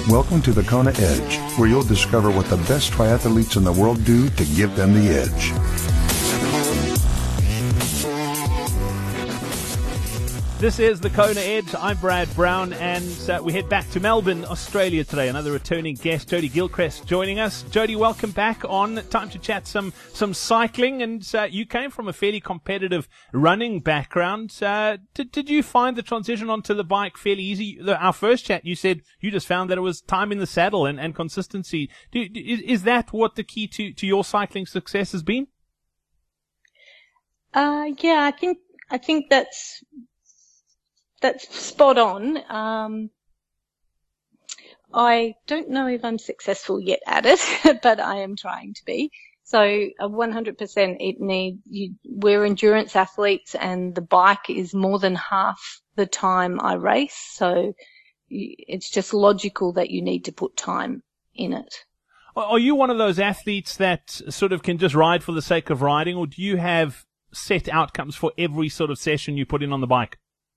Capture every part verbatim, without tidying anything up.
Welcome to the Kona Edge, where you'll discover what the best triathletes in the world do to give them the edge. This is the Kona Edge. I'm Brad Brown, and uh, we head back to Melbourne, Australia today. Another returning guest, Jody Gilchrist, joining us. Jody, welcome back on. Time to chat some some cycling, and uh, you came from a fairly competitive running background. Uh, did, did you find the transition onto the bike fairly easy? The, our first chat, you said you just found that it was time in the saddle and, and consistency. Do, is, is that what the key to, to your cycling success has been? Uh, yeah, I think I think that's. That's spot on. Um, I don't know if I'm successful yet at it, but I am trying to be. So uh, one hundred percent it need, you, we're endurance athletes, and the bike is more than half the time I race. So you, it's just logical that you need to put time in it. Are you one of those athletes that sort of can just ride for the sake of riding, or do you have set outcomes for every sort of session you put in on the bike?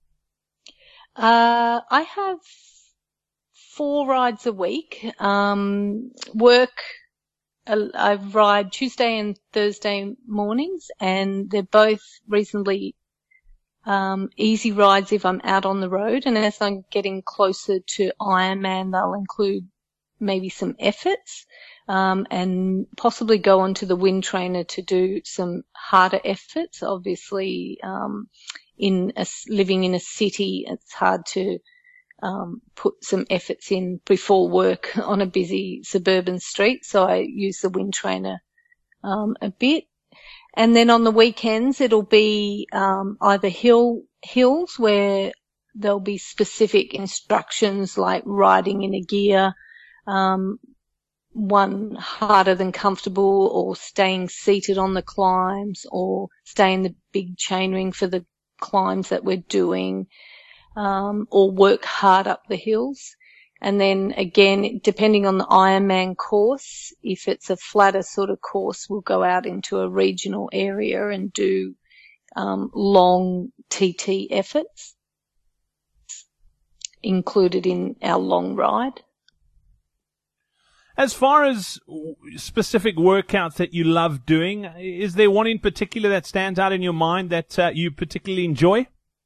Uh, I have four rides a week. Um, work, uh, I ride Tuesday and Thursday mornings, and they're both reasonably um, easy rides if I'm out on the road. And as I'm getting closer to Ironman, they'll include maybe some efforts, um, and possibly go onto the wind trainer to do some harder efforts. Obviously, um, in a, living in a city, it's hard to um, put some efforts in before work on a busy suburban street, so I use the wind trainer um, a bit. And then on the weekends, it'll be um, either hill hills where there'll be specific instructions like riding in a gear, um, one harder than comfortable, or staying seated on the climbs, or stay in the big chainring for the climbs that we're doing, um, or work hard up the hills. And then again, depending on the Ironman course, if it's a flatter sort of course, we'll go out into a regional area and do um, long T T efforts included in our long ride. As far as specific workouts that you love doing, is there one in particular that stands out in your mind that uh, you particularly enjoy?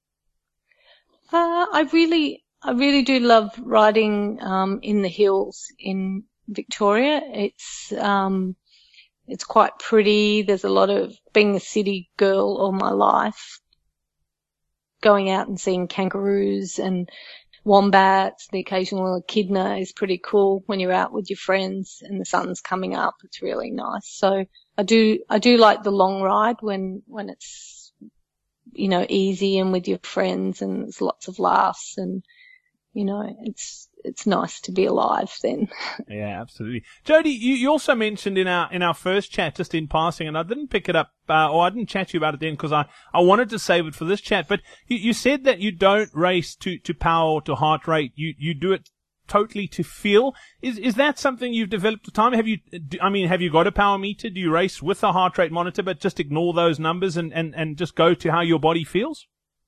Uh, I really, I really do love riding um, in the hills in Victoria. It's um, it's quite pretty. There's a lot of, being a city girl all my life, going out and seeing kangaroos and wombats, the occasional echidna is pretty cool when you're out with your friends and the sun's coming up. It's really nice. So I do, I do like the long ride when, when it's, you know, easy and with your friends and there's lots of laughs, and, you know, it's, it's nice to be alive then. Yeah, absolutely. Jody, you, you also mentioned in our, in our first chat, just in passing, and I didn't pick it up, uh, or I didn't chat to you about it then because I, I wanted to save it for this chat, but you, you said that you don't race to, to power or to heart rate. You, you do it totally to feel. Is, is that something you've developed with time? Have you, I mean, have you got a power meter? Do you race with a heart rate monitor, but just ignore those numbers and, and, and just go to how your body feels?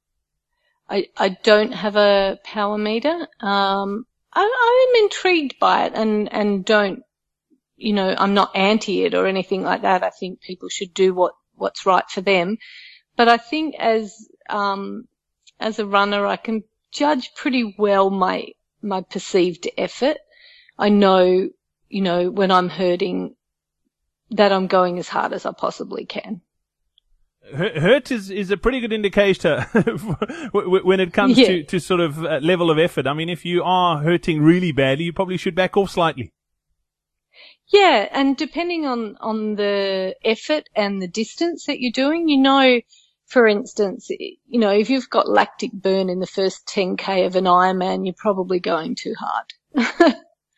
I, I don't have a power meter. Um, I, I'm intrigued by it, and, and don't, you know, I'm not anti it or anything like that. I think people should do what, what's right for them. But I think as, um, as a runner, I can judge pretty well my, my perceived effort. I know, you know, when I'm hurting, that I'm going as hard as I possibly can. Hurt is, is a pretty good indicator when it comes yeah. to, to sort of uh, level of effort. I mean, if you are hurting really badly, you probably should back off slightly. Yeah, and depending on, on the effort and the distance that you're doing, you know, for instance, you know, if you've got lactic burn in the first ten K of an Ironman, you're probably going too hard.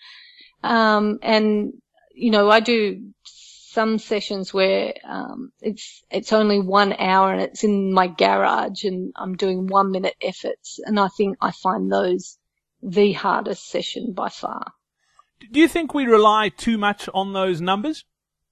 um, and, you know, I do some sessions where um, it's it's only one hour and it's in my garage and I'm doing one minute efforts, and I think I find those the hardest session by far. Do you think we rely too much on those numbers?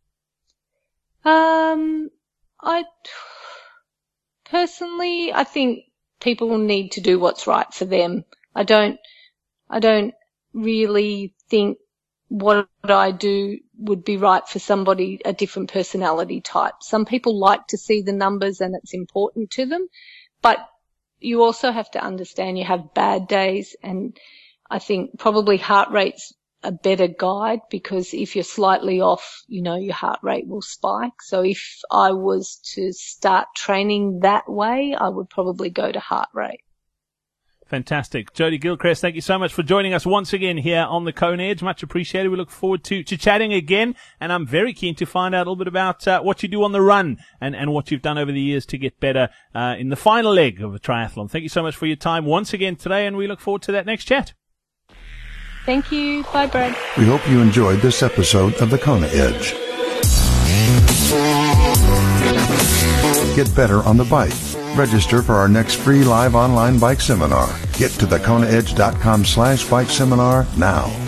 Um, I personally, I think people need to do what's right for them. I don't, I don't really think what I do would be right for somebody, a different personality type. Some people like to see the numbers and it's important to them, but you also have to understand you have bad days, and I think probably heart rate's a better guide, because if you're slightly off, you know, your heart rate will spike. So if I was to start training that way, I would probably go to heart rate. Fantastic. Jodie Gilchrist, thank you so much for joining us once again here on the Kona Edge. Much appreciated. We look forward to, to chatting again, and I'm very keen to find out a little bit about uh, what you do on the run and, and what you've done over the years to get better uh, in the final leg of a triathlon. Thank you so much for your time once again today, and we look forward to that next chat. Thank you. Bye, Brad. We hope you enjoyed this episode of the Kona Edge. Get better on the bike. Register for our next free live online bike seminar. Get to the kona edge dot com slash bike seminar now.